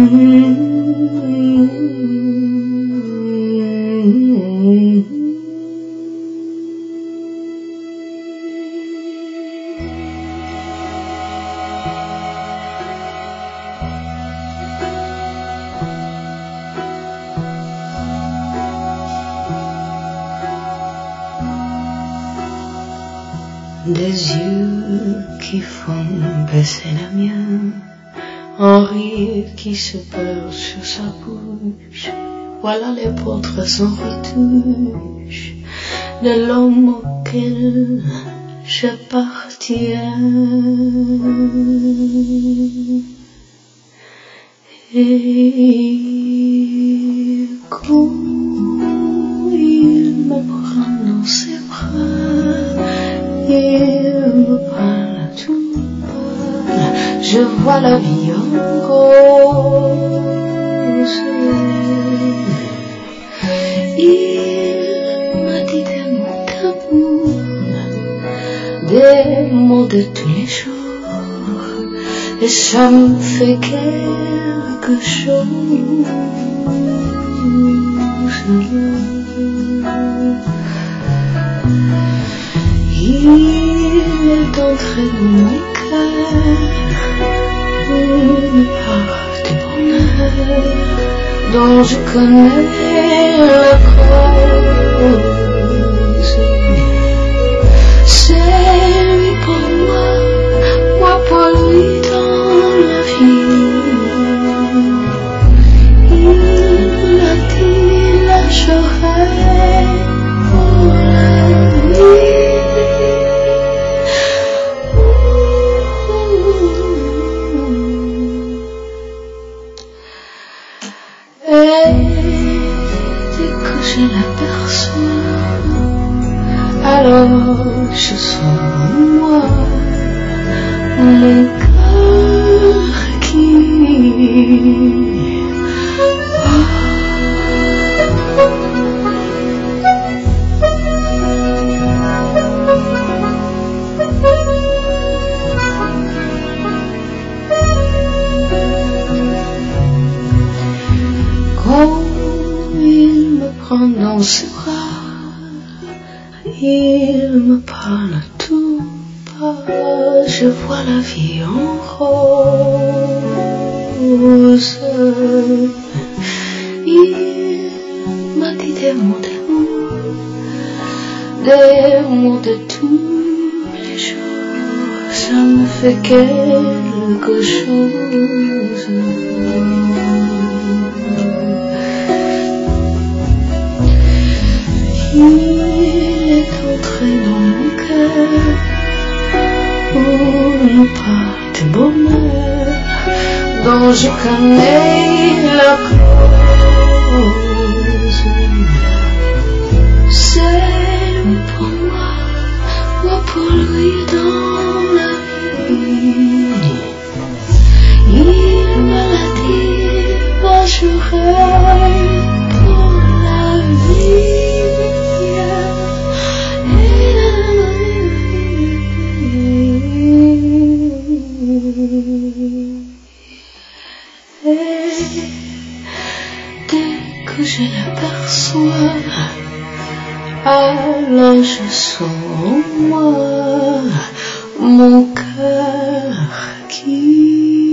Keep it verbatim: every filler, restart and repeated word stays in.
Des yeux qui font baisser la mienne, un rire qui se perd sur sa bouche. Voilà les portraits sans retouche de l'homme auquel j'appartiens. Et quand il me prend dans ses bras, il me parle tout bas, je vois la vie en rose. Il m'a dit des mots d'amour, des mots de tous les jours, et ça me fait quelque chose. Il est entré dans mes cœurs, une part du bonheur dont je connais la cause. C'est lui pour moi, moi pour lui dans la vie. Il m'a dit la j'aurai pour la vie. Je l'aperçois, alors je sens en moi mon cœur qui dans ses bras, il me parle tout bas, je vois la vie en rose. Il m'a dit des mots d'amour, des mots de tous les jours, ça me fait quelque chose. Il est entré dans mon cœur pour une part de bonheur dont je connais la cause. C'est pour moi, moi pour lui dans la vie. Il me l'a dit, ma j'aurai pour la vie. Que je l'aperçois, alors je sens en moi mon cœur qui